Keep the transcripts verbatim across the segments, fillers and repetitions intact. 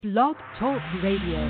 Blog Talk Radio.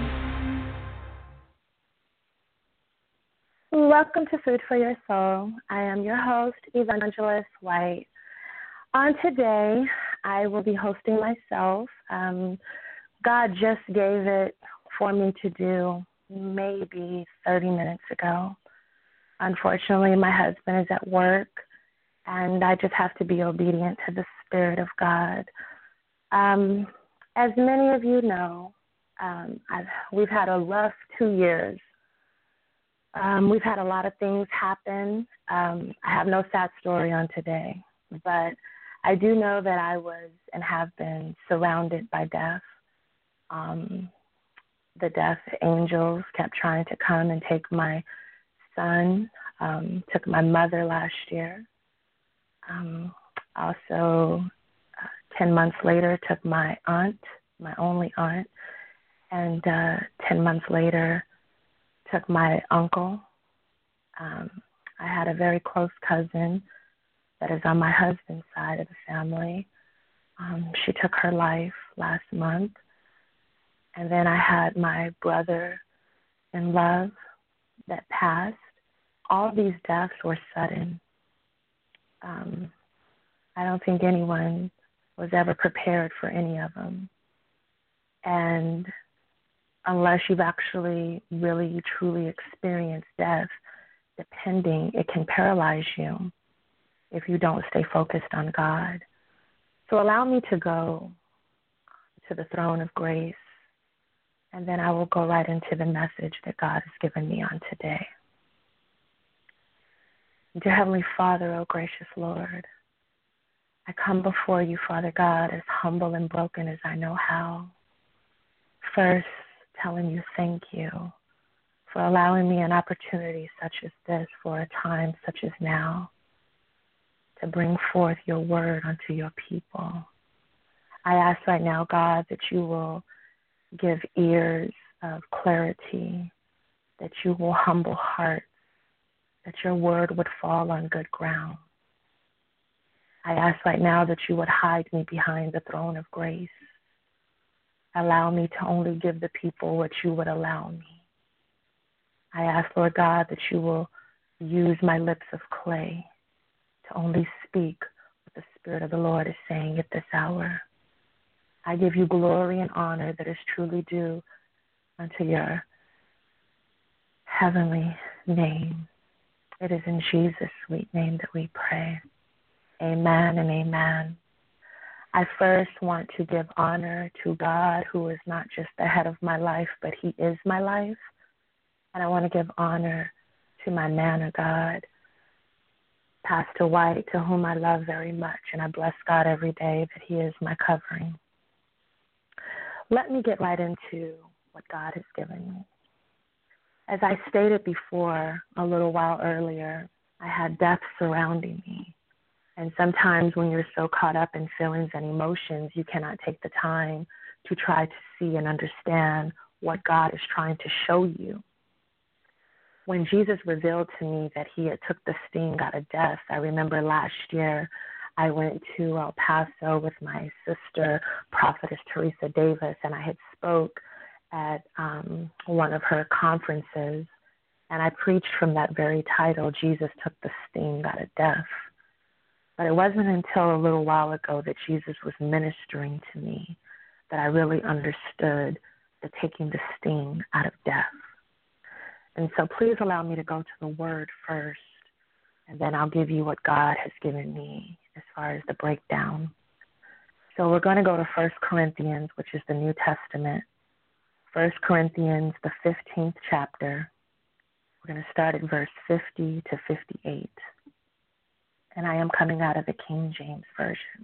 Welcome to Food for Your Soul. I am your host, Evangelist White. On today, I will be hosting myself. Um, God just gave it for me to do maybe thirty minutes ago. Unfortunately, my husband is at work, and I just have to be obedient to the Spirit of God. Um, as many of you know, um, I've, we've had a rough two years. Um, we've had a lot of things happen. Um, I have no sad story on today, but I do know that I was and have been surrounded by death. Um, the death angels kept trying to come and take my son, um, took my mother last year. Um, also, uh, ten months later, took my aunt, my only aunt, and uh, ten months later, took my uncle. Um, I had a very close cousin that is on my husband's side of the family. Um, she took her life last month. And then I had my brother in love that passed. All these deaths were sudden. Um, I don't think anyone was ever prepared for any of them. And unless you've actually really, truly experienced death, depending, it can paralyze you if you don't stay focused on God. So allow me to go to the throne of grace, and then I will go right into the message that God has given me on today. Dear Heavenly Father, oh gracious Lord, I come before you, Father God, as humble and broken as I know how. First, telling you thank you for allowing me an opportunity such as this for a time such as now to bring forth your word unto your people. I ask right now, God, that you will give ears of clarity, that you will humble hearts, that your word would fall on good ground. I ask right now that you would hide me behind the throne of grace. Allow me to only give the people what you would allow me. I ask, Lord God, that you will use my lips of clay to only speak what the Spirit of the Lord is saying at this hour. I give you glory and honor that is truly due unto your heavenly name. It is in Jesus' sweet name that we pray. Amen and amen. I first want to give honor to God, who is not just the head of my life, but he is my life. And I want to give honor to my man of God, Pastor White, to whom I love very much. And I bless God every day that he is my covering. Let me get right into what God has given me. As I stated before a little while earlier, I had death surrounding me. And sometimes when you're so caught up in feelings and emotions, you cannot take the time to try to see and understand what God is trying to show you. When Jesus revealed to me that he had took the sting out of death, I remember last year I went to El Paso with my sister, Prophetess Teresa Davis, and I had spoke at um, one of her conferences, and I preached from that very title, Jesus Took the Sting Out of Death. But it wasn't until a little while ago that Jesus was ministering to me that I really understood the taking the sting out of death. And so please allow me to go to the word first, and then I'll give you what God has given me as far as the breakdown. So we're going to go to First Corinthians, which is the New Testament. First Corinthians, the fifteenth chapter. We're going to start at verse fifty to fifty-eight. And I am coming out of the King James Version.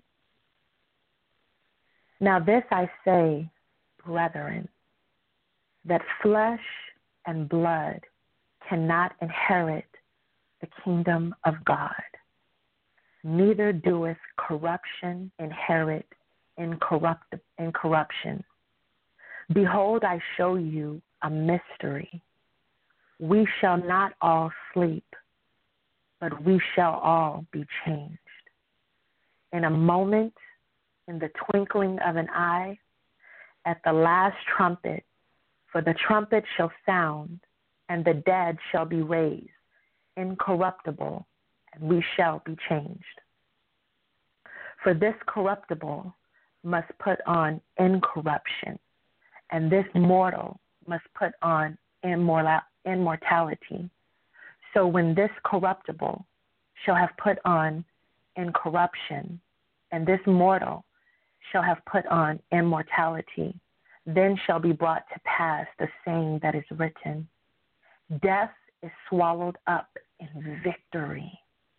Now this I say, brethren, that flesh and blood cannot inherit the kingdom of God, neither doeth corruption inherit incorrupt, incorruption. Behold, I show you a mystery. We shall not all sleep, but we shall all be changed. In a moment, in the twinkling of an eye, at the last trumpet, for the trumpet shall sound, and the dead shall be raised, incorruptible, and we shall be changed. For this corruptible must put on incorruption, and this mortal must put on immortality. So when this corruptible shall have put on incorruption, and this mortal shall have put on immortality, then shall be brought to pass the saying that is written, death is swallowed up in victory.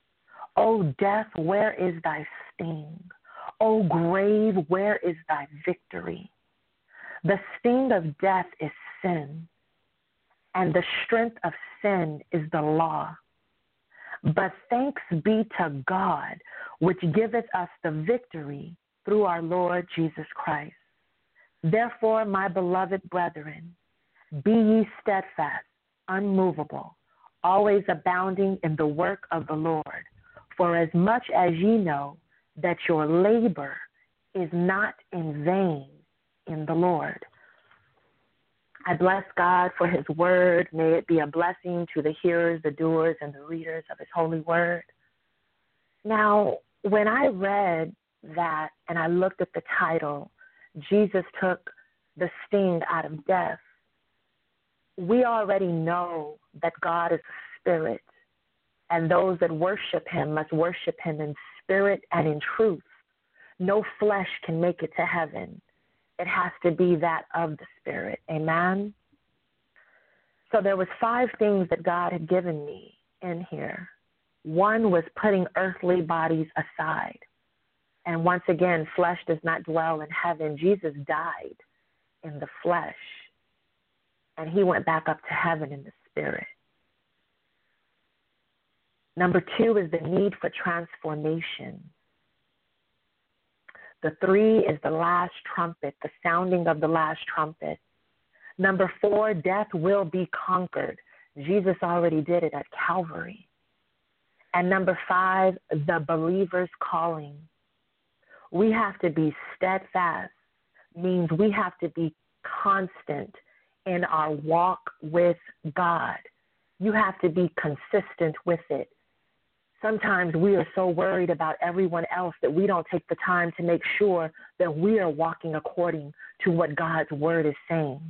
O death, where is thy sting? O grave, where is thy victory? The sting of death is sin, and the strength of sin is the law. But thanks be to God, which giveth us the victory through our Lord Jesus Christ. Therefore, my beloved brethren, be ye steadfast, unmovable, always abounding in the work of the Lord, for as much as ye know that your labor is not in vain in the Lord. I bless God for his word. May it be a blessing to the hearers, the doers, and the readers of his holy word. Now, when I read that and I looked at the title, Jesus took the sting out of death, we already know that God is a spirit, and those that worship him must worship him in spirit and in truth. No flesh can make it to heaven. It has to be that of the Spirit. Amen? So there was five things that God had given me in here. One was putting earthly bodies aside. And once again, flesh does not dwell in heaven. Jesus died in the flesh, and he went back up to heaven in the Spirit. Number two is the need for transformation. The three is the last trumpet, the sounding of the last trumpet. Number four, death will be conquered. Jesus already did it at Calvary. And number five, the believer's calling. We have to be steadfast, means we have to be constant in our walk with God. You have to be consistent with it. Sometimes we are so worried about everyone else that we don't take the time to make sure that we are walking according to what God's word is saying.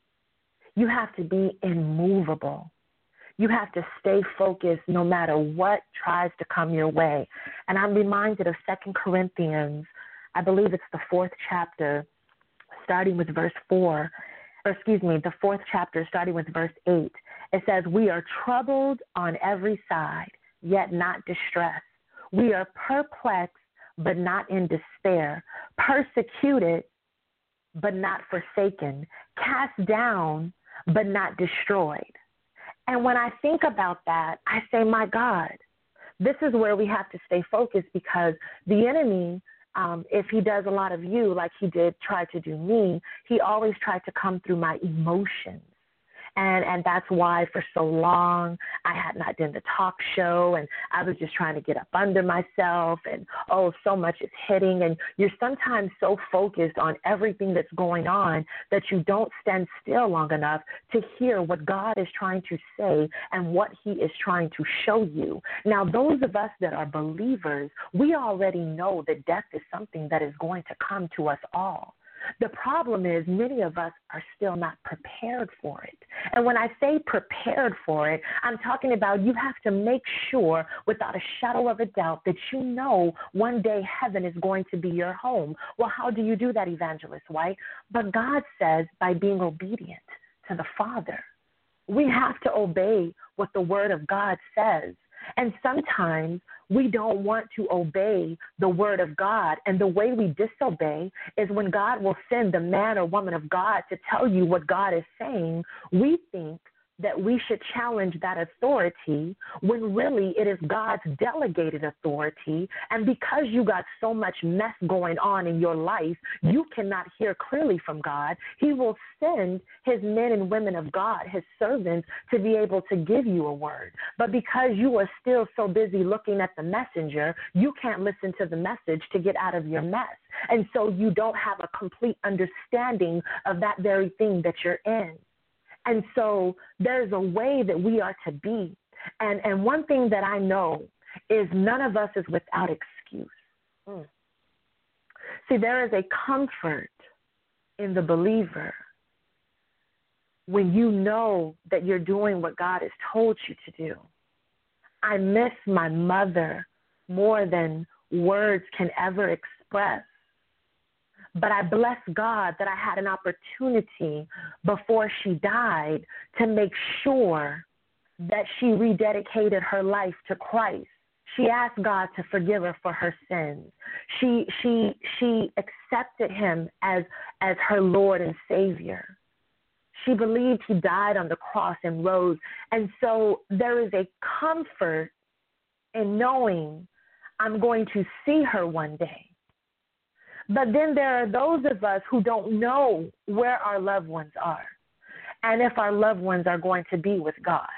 You have to be immovable. You have to stay focused no matter what tries to come your way. And I'm reminded of Second Corinthians, I believe it's the fourth chapter, starting with verse four, or excuse me, the fourth chapter, starting with verse eight. It says, we are troubled on every side, yet not distressed. We are perplexed, but not in despair, persecuted, but not forsaken, cast down, but not destroyed. And when I think about that, I say, my God, this is where we have to stay focused, because the enemy, um, if he does a lot of you like he did try to do me, he always tried to come through my emotions. And and that's why for so long I had not done the talk show, and I was just trying to get up under myself, and oh, so much is hitting, and you're sometimes so focused on everything that's going on that you don't stand still long enough to hear what God is trying to say and what he is trying to show you. Now, those of us that are believers, we already know that death is something that is going to come to us all. The problem is many of us are still not prepared for it. And when I say prepared for it, I'm talking about you have to make sure without a shadow of a doubt that you know one day heaven is going to be your home. Well, how do you do that, Evangelist White? But God says by being obedient to the Father. We have to obey what the Word of God says. And sometimes we don't want to obey the word of God. And the way we disobey is when God will send the man or woman of God to tell you what God is saying. We think that we should challenge that authority when really it is God's delegated authority. And because you got so much mess going on in your life, you cannot hear clearly from God. He will send his men and women of God, his servants, to be able to give you a word. But because you are still so busy looking at the messenger, you can't listen to the message to get out of your mess. And so you don't have a complete understanding of that very thing that you're in. And so there's a way that we are to be. And and one thing that I know is none of us is without excuse. Mm. See, there is a comfort in the believer when you know that you're doing what God has told you to do. I miss my mother more than words can ever express. But I bless God that I had an opportunity before she died to make sure that she rededicated her life to Christ. She asked God to forgive her for her sins. She she she accepted him as as her Lord and Savior. She believed he died on the cross and rose. And so there is a comfort in knowing I'm going to see her one day. But then there are those of us who don't know where our loved ones are and if our loved ones are going to be with God.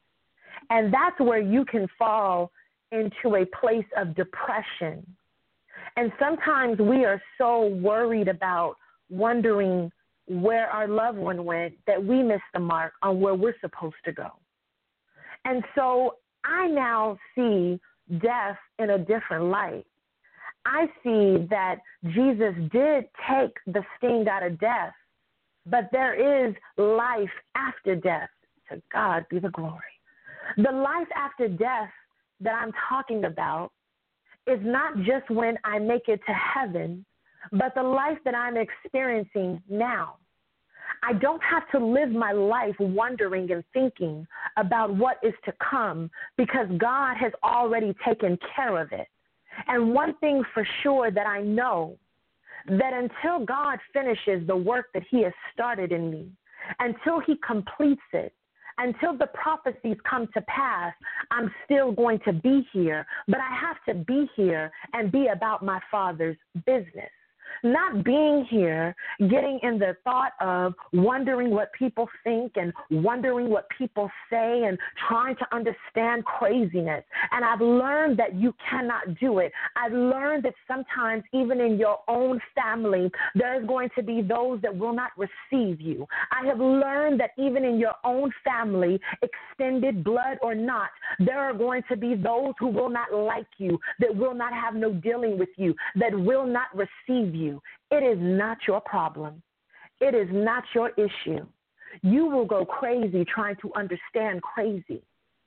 And that's where you can fall into a place of depression. And sometimes we are so worried about wondering where our loved one went that we miss the mark on where we're supposed to go. And so I now see death in a different light. I see that Jesus did take the sting out of death, but there is life after death. To God be the glory. The life after death that I'm talking about is not just when I make it to heaven, but the life that I'm experiencing now. I don't have to live my life wondering and thinking about what is to come because God has already taken care of it. And one thing for sure that I know, that until God finishes the work that he has started in me, until he completes it, until the prophecies come to pass, I'm still going to be here. But I have to be here and be about my Father's business. Not being here, getting in the thought of wondering what people think and wondering what people say and trying to understand craziness. And I've learned that you cannot do it. I've learned that sometimes even in your own family, there's going to be those that will not receive you. I have learned that even in your own family, extended blood or not, there are going to be those who will not like you, that will not have no dealing with you, that will not receive you. It is not your problem. It is not your issue. You will go crazy trying to understand crazy.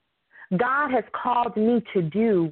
God has called me to do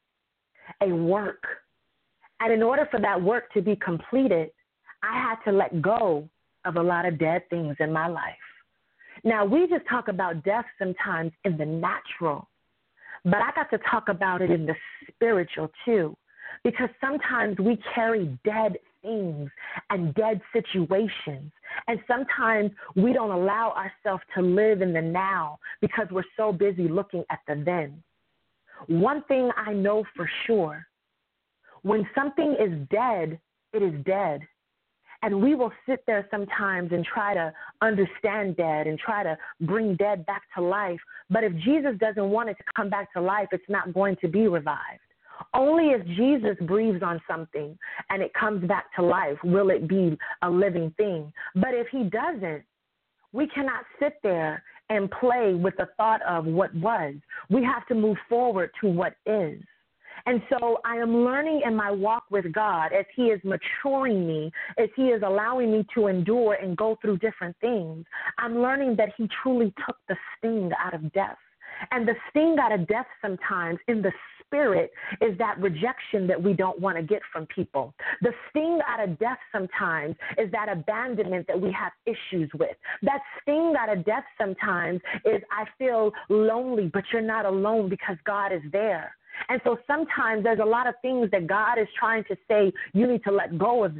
a work. And in order for that work to be completed, I had to let go of a lot of dead things in my life. Now, we just talk about death sometimes in the natural, but I got to talk about it in the spiritual too, because sometimes we carry dead things and dead situations. And sometimes we don't allow ourselves to live in the now because we're so busy looking at the then. One thing I know for sure, when something is dead, it is dead. And we will sit there sometimes and try to understand dead and try to bring dead back to life. But if Jesus doesn't want it to come back to life, it's not going to be revived. Only if Jesus breathes on something and it comes back to life will it be a living thing. But if he doesn't, we cannot sit there and play with the thought of what was. We have to move forward to what is. And so I am learning in my walk with God as he is maturing me, as he is allowing me to endure and go through different things. I'm learning that he truly took the sting out of death. And the sting out of death sometimes in the spirit is that rejection that we don't want to get from people. The sting out of death sometimes is that abandonment that we have issues with. That sting out of death sometimes is I feel lonely, but you're not alone because God is there. And so sometimes there's a lot of things that God is trying to say, you need to let go of that.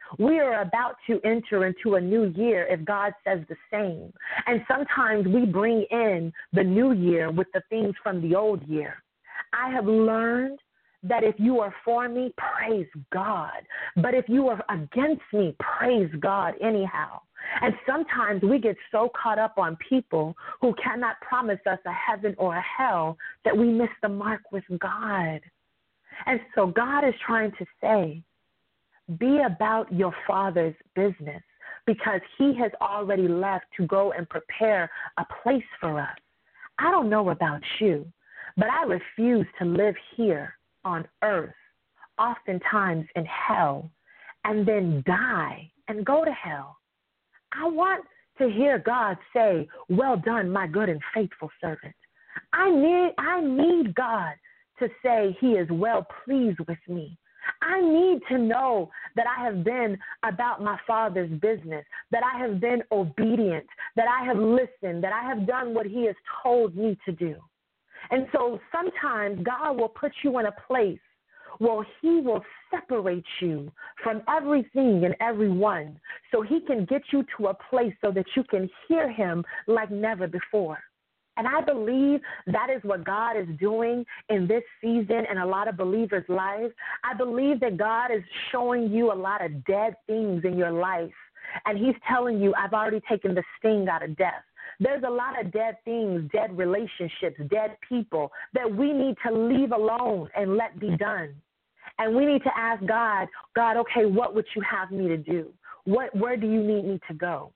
We are about to enter into a new year if God says the same. And sometimes we bring in the new year with the things from the old year. I have learned that if you are for me, praise God. But if you are against me, praise God anyhow. And sometimes we get so caught up on people who cannot promise us a heaven or a hell that we miss the mark with God. And so God is trying to say, be about your Father's business, because he has already left to go and prepare a place for us. I don't know about you, but I refuse to live here on earth, oftentimes in hell, and then die and go to hell. I want to hear God say, well done, my good and faithful servant. I need, I need God to say he is well pleased with me. I need to know that I have been about my Father's business, that I have been obedient, that I have listened, that I have done what he has told me to do. And so sometimes God will put you in a place where he will separate you from everything and everyone so he can get you to a place so that you can hear him like never before. And I believe that is what God is doing in this season in a lot of believers' lives. I believe that God is showing you a lot of dead things in your life. And he's telling you, I've already taken the sting out of death. There's a lot of dead things, dead relationships, dead people that we need to leave alone and let be done. And we need to ask God, God, okay, what would you have me to do? What, where do you need me to go?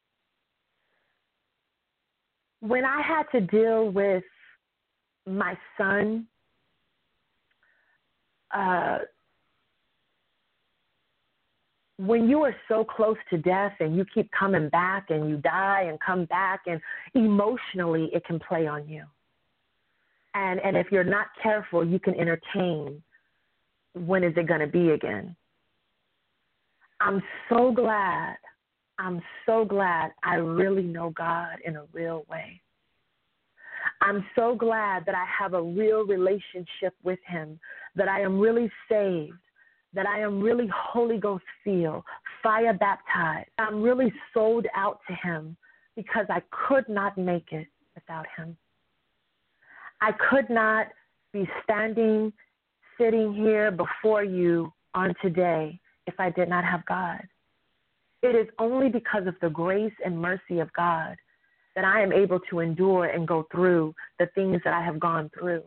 When I had to deal with my son, uh, when you are so close to death and you keep coming back and you die and come back, and emotionally it can play on you. And, and if you're not careful, you can entertain, when is it going to be again? I'm so glad. I'm so glad I really know God in a real way. I'm so glad that I have a real relationship with him, that I am really saved, that I am really Holy Ghost filled, fire baptized. I'm really sold out to him because I could not make it without him. I could not be standing, sitting here before you on today if I did not have God. It is only because of the grace and mercy of God that I am able to endure and go through the things that I have gone through.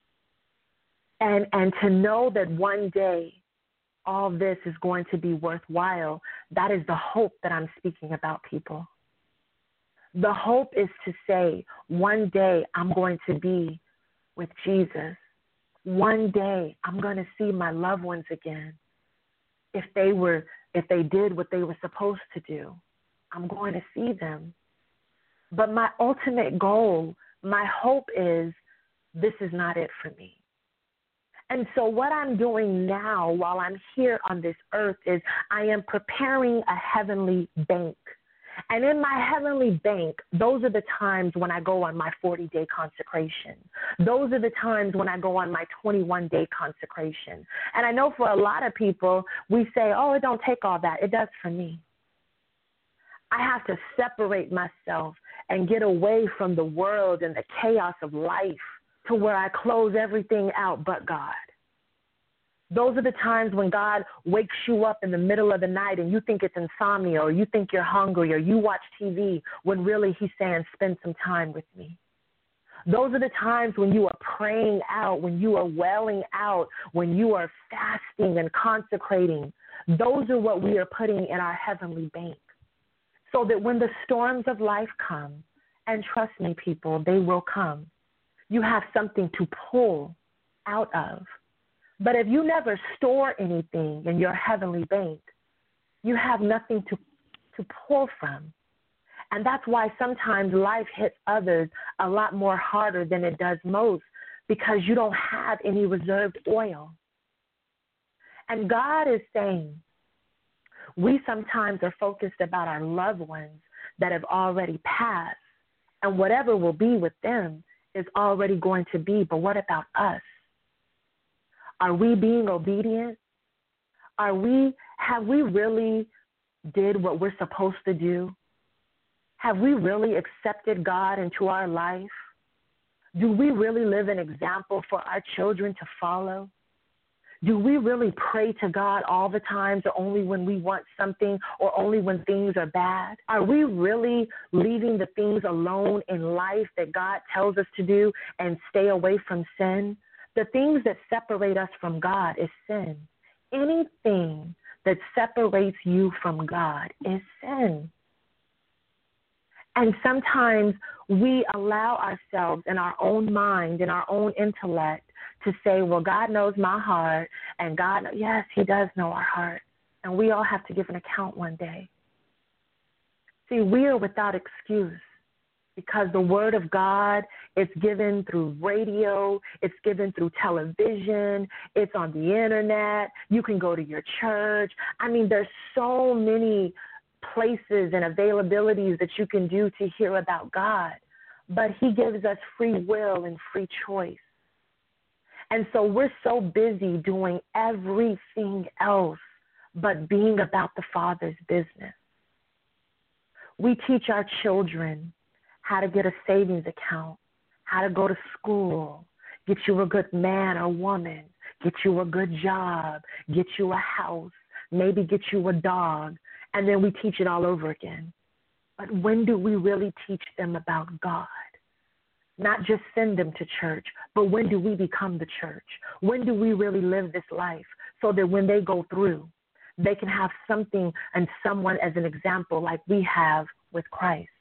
And, and to know that one day all this is going to be worthwhile, that is the hope that I'm speaking about, people. The hope is to say, one day I'm going to be with Jesus. One day I'm going to see my loved ones again. If they were, if they did what they were supposed to do, I'm going to see them. But my ultimate goal, my hope is, this is not it for me. And so what I'm doing now while I'm here on this earth is I am preparing a heavenly bank. And in my heavenly bank, those are the times when I go on my forty-day consecration. Those are the times when I go on my twenty-one day consecration. And I know for a lot of people, we say, oh, it don't take all that. It does for me. I have to separate myself and get away from the world and the chaos of life to where I close everything out but God. Those are the times when God wakes you up in the middle of the night and you think it's insomnia, or you think you're hungry, or you watch T V when really he's saying, spend some time with me. Those are the times when you are praying out, when you are wailing out, when you are fasting and consecrating. Those are what we are putting in our heavenly bank, so that when the storms of life come, and trust me, people, they will come, you have something to pull out of. But if you never store anything in your heavenly bank, you have nothing to, to pull from. And that's why sometimes life hits others a lot more harder than it does most, because you don't have any reserved oil. And God is saying, we sometimes are focused about our loved ones that have already passed, and whatever will be with them is already going to be. But what about us? Are we being obedient? Are we, have we really did what we're supposed to do? Have we really accepted God into our life? Do we really live an example for our children to follow? Do we really pray to God all the time or only when we want something or only when things are bad? Are we really leaving the things alone in life that God tells us to do and stay away from sin? The things that separate us from God is sin. Anything that separates you from God is sin. And sometimes we allow ourselves in our own mind, in our own intellect, to say, well, God knows my heart, and God, yes, he does know our heart, and we all have to give an account one day. See, we are without excuse because the word of God is given through radio, it's given through television, it's on the internet, you can go to your church. I mean, there's so many places and availabilities that you can do to hear about God, but he gives us free will and free choice. And so we're so busy doing everything else but being about the Father's business. We teach our children how to get a savings account, how to go to school, get you a good man or woman, get you a good job, get you a house, maybe get you a dog, and then we teach it all over again. But when do we really teach them about God? Not just send them to church, but when do we become the church? When do we really live this life so that when they go through, they can have something and someone as an example like we have with Christ?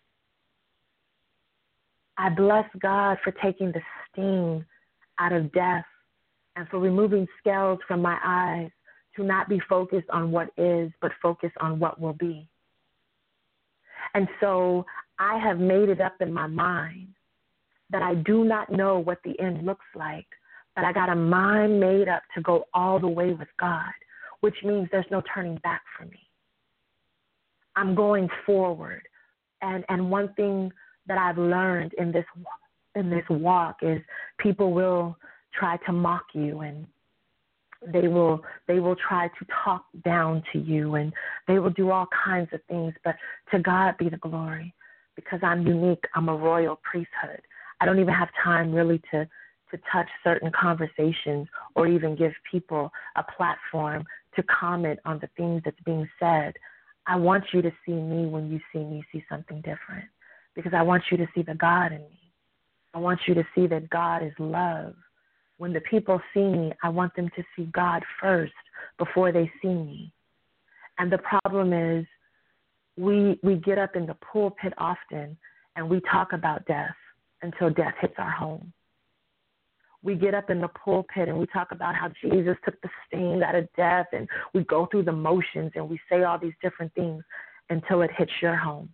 I bless God for taking the sting out of death and for removing scales from my eyes to not be focused on what is, but focus on what will be. And so I have made it up in my mind that I do not know what the end looks like, but I got a mind made up to go all the way with God, which means there's no turning back for me. I'm going forward. And and one thing that I've learned in this in this walk is people will try to mock you, and they will they will try to talk down to you, and they will do all kinds of things, but to God be the glory, because I'm unique. I'm a royal priesthood. I don't even have time really to, to touch certain conversations or even give people a platform to comment on the things that's being said. I want you to see me when you see me, see something different, because I want you to see the God in me. I want you to see that God is love. When the people see me, I want them to see God first before they see me. And the problem is we we get up in the pulpit often and we talk about death until death hits our home. We get up in the pulpit and we talk about how Jesus took the sting out of death, and we go through the motions and we say all these different things until it hits your home.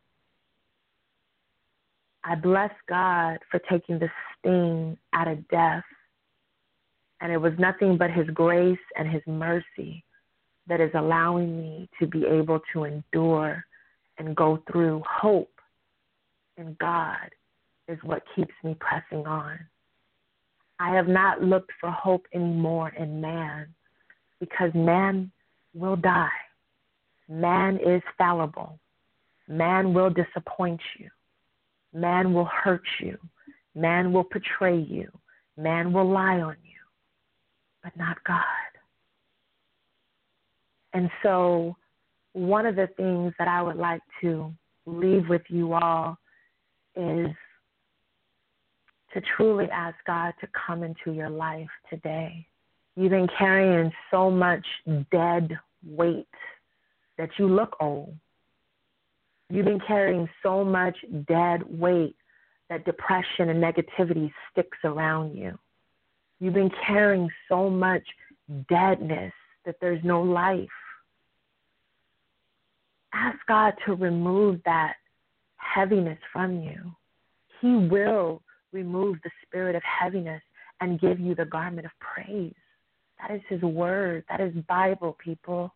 I bless God for taking the sting out of death, and it was nothing but his grace and his mercy that is allowing me to be able to endure and go through. Hope in God is what keeps me pressing on. I have not looked for hope anymore in man, because man will die. Man is fallible. Man will disappoint you. Man will hurt you. Man will betray you. Man will lie on you, but not God. And so one of the things that I would like to leave with you all is to truly ask God to come into your life today. You've been carrying so much dead weight that you look old. You've been carrying so much dead weight that depression and negativity sticks around you. You've been carrying so much deadness that there's no life. Ask God to remove that heaviness from you. He will remove the spirit of heaviness and give you the garment of praise. That is his word. That is Bible, people.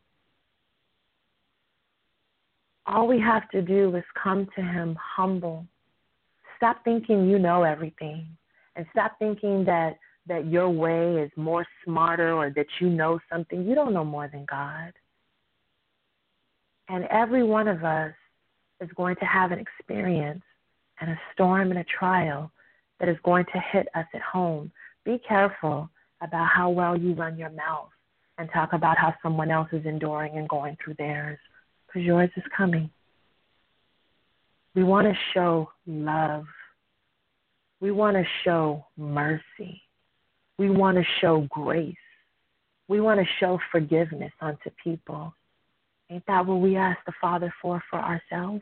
All we have to do is come to him humble. Stop thinking you know everything, and stop thinking that, that your way is more smarter or that you know something. You don't know more than God. And every one of us is going to have an experience and a storm and a trial that is going to hit us at home. Be careful about how well you run your mouth and talk about how someone else is enduring and going through theirs, because yours is coming. We want to show love. We want to show mercy. We want to show grace. We want to show forgiveness unto people. Ain't that what we ask the Father for for ourselves?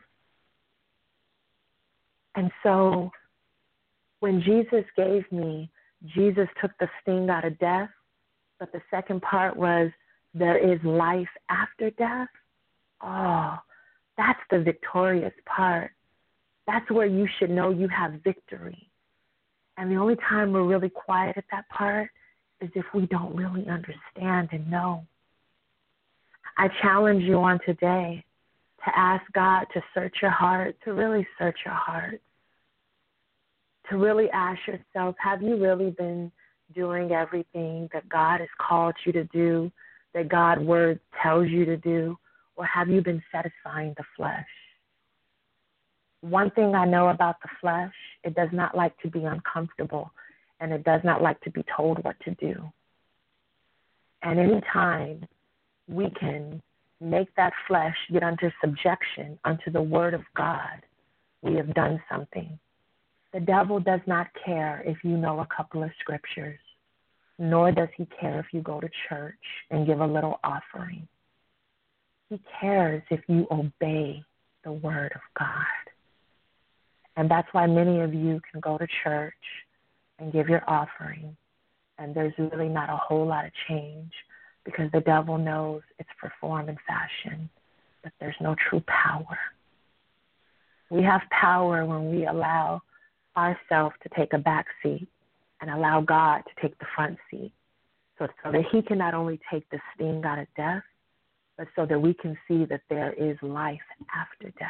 And so when Jesus gave me, Jesus took the sting out of death, but the second part was there is life after death. Oh, that's the victorious part. That's where you should know you have victory. And the only time we're really quiet at that part is if we don't really understand and know. I challenge you on today to ask God to search your heart, to really search your heart, to really ask yourself, have you really been doing everything that God has called you to do, that God's word tells you to do, or have you been satisfying the flesh? One thing I know about the flesh, it does not like to be uncomfortable, and it does not like to be told what to do. And any time we can make that flesh get under subjection unto the word of God, we have done something. The devil does not care if you know a couple of scriptures, nor does he care if you go to church and give a little offering. He cares if you obey the word of God. And that's why many of you can go to church and give your offering, and there's really not a whole lot of change, because the devil knows it's for form and fashion, but there's no true power. We have power when we allow ourselves to take a back seat and allow God to take the front seat, so, so that he can not only take the sting out of death, but so that we can see that there is life after death.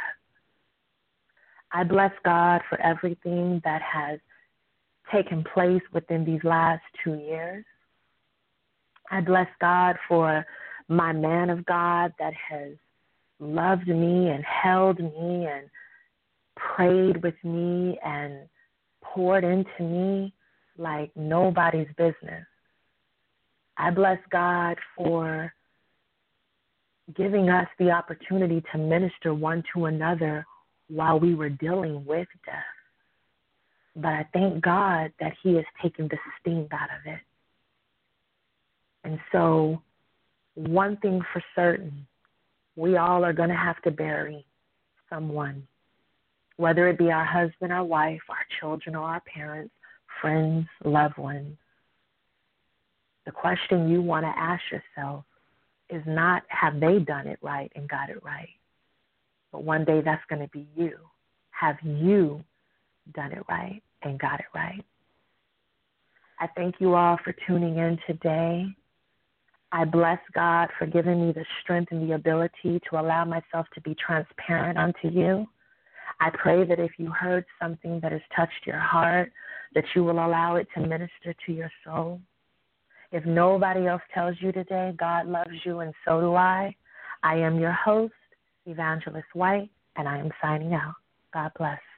I bless God for everything that has taken place within these last two years. I bless God for my man of God that has loved me and held me and prayed with me and poured into me like nobody's business. I bless God for giving us the opportunity to minister one to another while we were dealing with death. But I thank God that he has taken the sting out of it. And so one thing for certain, we all are going to have to bury someone, whether it be our husband, our wife, our children, or our parents, friends, loved ones. The question you want to ask yourself is not, have they done it right and got it right? But one day that's going to be you. Have you done it right and got it right? I thank you all for tuning in today. I bless God for giving me the strength and the ability to allow myself to be transparent unto you. I pray that if you heard something that has touched your heart, that you will allow it to minister to your soul. If nobody else tells you today, God loves you and so do I. I am your host, Evangelist White, and I am signing out. God bless.